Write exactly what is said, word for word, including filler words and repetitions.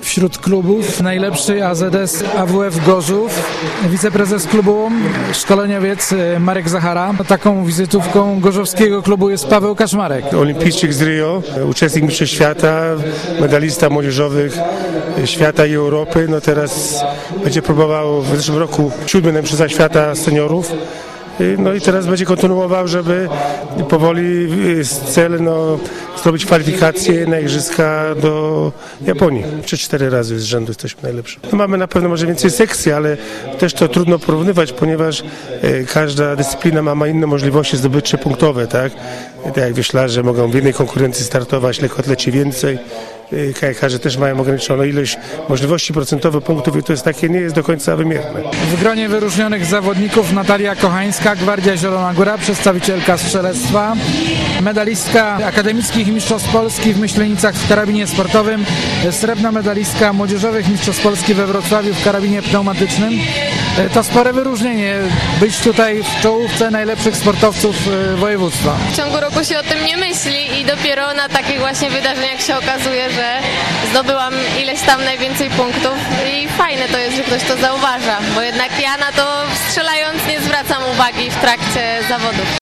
wśród klubów. Najlepszy A Z S A W F Gorzów, wiceprezes klubu, szkoleniowiec Marek Zachara. Taką wizytówką gorzowskiego klubu jest Paweł Kaczmarek. Olimpijczyk z Rio, uczestnik mistrzostw świata, medalista młodzieżowych świata i Europy. No teraz będzie próbował w zeszłym roku siódmy mistrzostwa świata seniorów. No i teraz będzie kontynuował, żeby powoli cel no, zrobić kwalifikacje na igrzyska do Japonii. Trzy, cztery razy z rzędu jesteśmy najlepsi. No, mamy na pewno może więcej sekcji, ale też to trudno porównywać, ponieważ każda dyscyplina ma, ma inne możliwości zdobywcze punktowe, tak? Tak jak wioślarze mogą w jednej konkurencji startować, lekkoatleci więcej. Kajakarze też mają ograniczoną ilość możliwości procentowych punktów i to jest takie, nie jest do końca wymierne. W gronie wyróżnionych zawodników Natalia Kochańska, Gwardia Zielona Góra, przedstawicielka strzelectwa, medalistka akademickich mistrzostw Polski w Myślenicach w karabinie sportowym, srebrna medalistka młodzieżowych mistrzostw Polski we Wrocławiu w karabinie pneumatycznym. To spore wyróżnienie, być tutaj w czołówce najlepszych sportowców województwa. W ciągu roku się o tym nie myśli i dopiero na takich właśnie wydarzeniach się okazuje, że zdobyłam ileś tam najwięcej punktów i fajne to jest, że ktoś to zauważa, bo jednak ja na to strzelając nie zwracam uwagi w trakcie zawodów.